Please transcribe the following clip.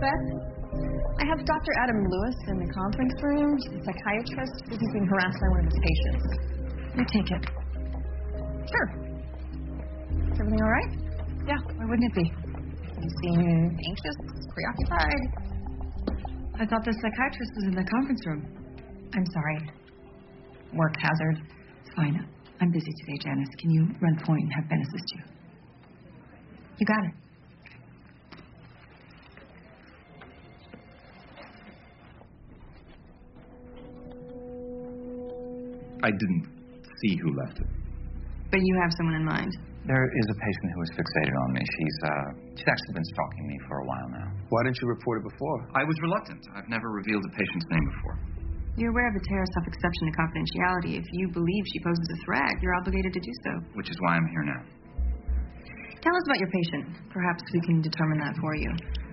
Beth. I have Dr. Adam Lewis in the conference room. He's a psychiatrist who's being harassed by one of his patients. You take it. Sure. Is everything all right? Yeah, why wouldn't it be? You seem anxious, preoccupied. I thought the psychiatrist was in the conference room. I'm sorry. Work hazard. It's fine. I'm busy today, Janice. Can you run point and have Ben assist you? You got it. I didn't see who left it. But you have someone in mind. There is a patient who is fixated on me. She's actually been stalking me for a while now. Why didn't you report it before? I was reluctant. I've never revealed a patient's name before. You're aware of the Tarasoff exception to confidentiality. If you believe she poses a threat, you're obligated to do so. Which is why I'm here now. Tell us about your patient. Perhaps we can determine that for you.